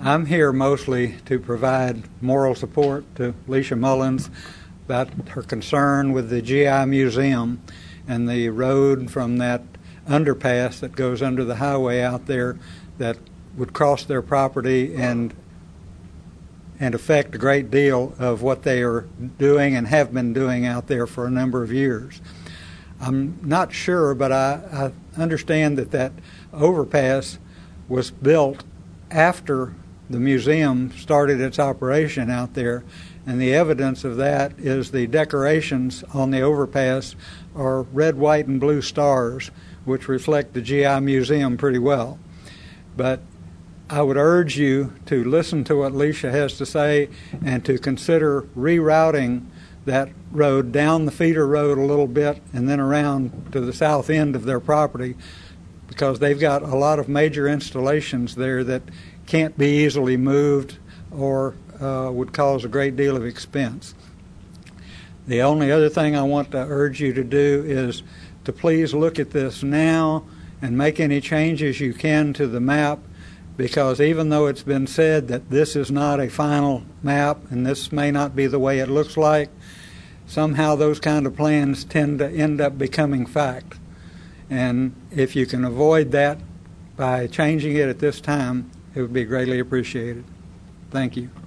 I'm here mostly to provide moral support to Alicia Mullins about her concern with the GI Museum and the road from that underpass that goes under the highway out there that would cross their property and affect a great deal of what they are doing and have been doing out there for a number of years. I'm not sure, but I understand that overpass was built after the museum started its operation out there, and the evidence of that is the decorations on the overpass are red, white, and blue stars, which reflect the GI Museum pretty well. But I would urge you to listen to what Alicia has to say and to consider rerouting that road down the feeder road a little bit and then around to the south end of their property, because they've got a lot of major installations there that can't be easily moved or would cause a great deal of expense. The only other thing I want to urge you to do is to please look at this now and make any changes you can to the map, because even though it's been said that this is not a final map and this may not be the way it looks like, somehow those kind of plans tend to end up becoming fact. And if you can avoid that by changing it at this time, it would be greatly appreciated. Thank you.